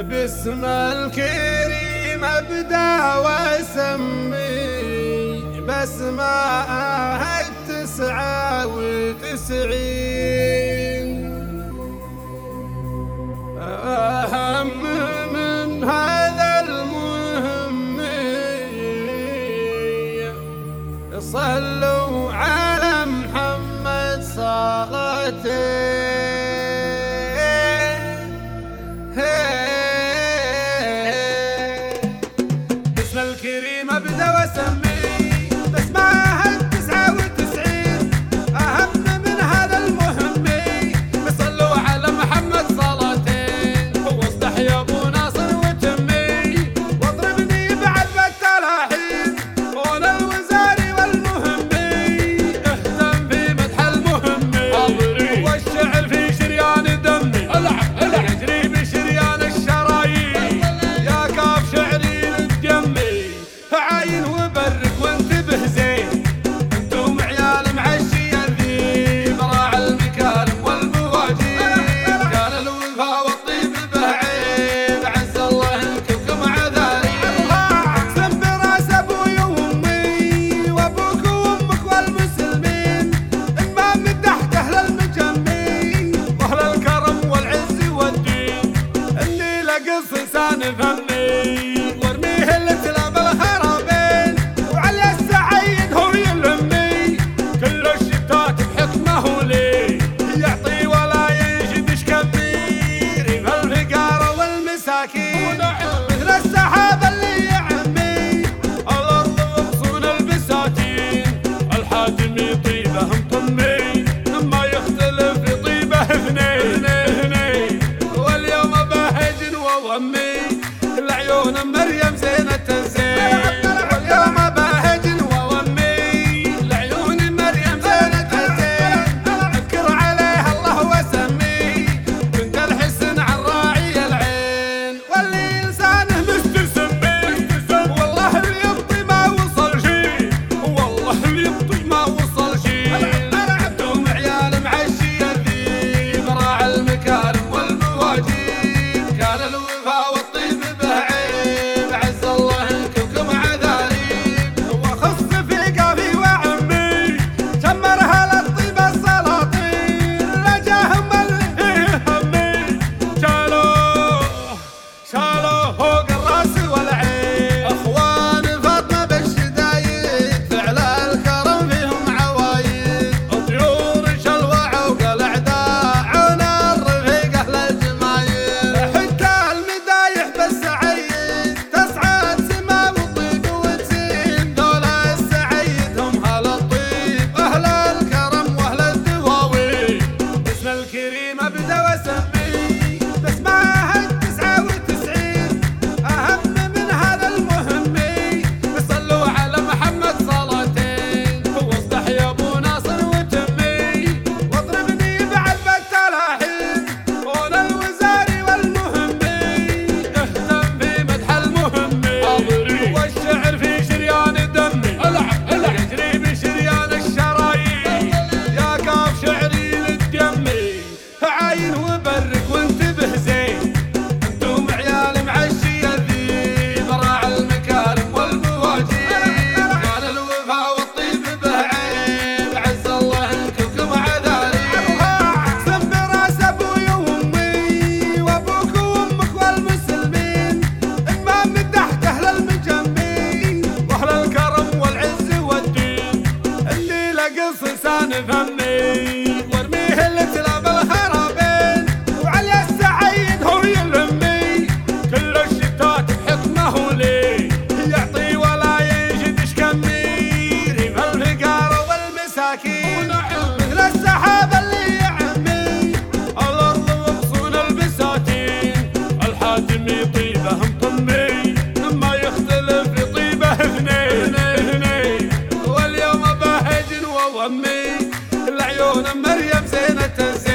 باسم الكريم ابدا واسمي باسماء 99 أهم من هذا المهم صلوا على محمد صلاتين. باسم الكريم ابدا واسمي باسماء 99 أهم من هذا المهم بصلوا على محمد صلاتين. واصلح يا ابو ناصر وتمي واضربني بعد بالتلاحين وانا الوزاري والمهمي اهتم بمدح المهمي والشعر في شريان دمي يجري بشريان الشرايين يا كاف شعري للدمي عاين وبرك وانتبه زين انتم عيال معشية ذي براع المكارم والمواجيب كان الوفا والطيب به عيب عز الله انكم عذاري اقسم براس ابوي وامي وابوك وامك والمسلمين اما مدحت اهل المجمي واهل الكرم والعز والدين اني لقص لسان فمي وارميه الاسلام الخرابين وعلى السعيد هو يلمي كل الشتات بحكمه لي يعطي ولا ينشدش كبير في الفقراء والمساكين مثل السحاب اللي يعمي الارض وغصون البساتين الحاتم يطيبه مطمي ما يختلف في طيبه اثنين واليوم باهج وومي العيون مريم زينة الزين واليوم باهج وومي العيون مريم زينة الزين اذكر عليها الله وسمي بنت الحسن عالراعي العين واللي لسانه مستسمي والله اللي يبطي ما وصل شي والله اللي يبطي ما وصل شي انتم عيال معشية ذي براع المكارم والمواجيب كان الوفا والطيب به عيب عز الله انكم عذاريب واخص في قافي وعمي شمرها للطيب السلاطين لجاهم اللي همي شالوه فوق الراس والعين اخوان فاطمه بالشدايد فعل الكرم فيهم عوايد طيور شلوى عوق الاعداء عون الرفيق اهل الجمايل حتى المدايح بالسعيد تسعد سما والطيب وتزين دول السعيد هم اهل الطيب اهل الكرم واهل الدواوين باسم الكريم ابدا واسمي باسماء 99 اهم من هذا المهم بصلوا على محمد صلاتين. واصلح يا ابو ناصر وتمي واضربني بعد بالتلاحين وانا الوزاري والمهمي اهتم بمدح المهمي والشعر في شريان دمي يجري بشريان الشرايين يا كاف شعري للدمي عاين وبرك وانتبه زين انتم عيال معشية ذي براع المكارم والمواجيب كان الوفا والطيب به عيب عز الله انكم عذاريب اقسم براس ابوي وامي وابوك وامك والمسلمين اما مدحت اهل المجمي واهل الكرم والعز والدين اللي لقص لسان فمي وارميه الاسلام الخرابين وعلى السعيد هو يلمي كل الشتات بحكمه لي يعطي ولا ينشدش كمير في الفقراء والمساكين مثل السحاب اللي يعمي الارض وغصون البساتين الحاتم يطيبه مطمي ما يختلف في طيبه اثنين واليوم باهج وومي العيون مريم زينة الزين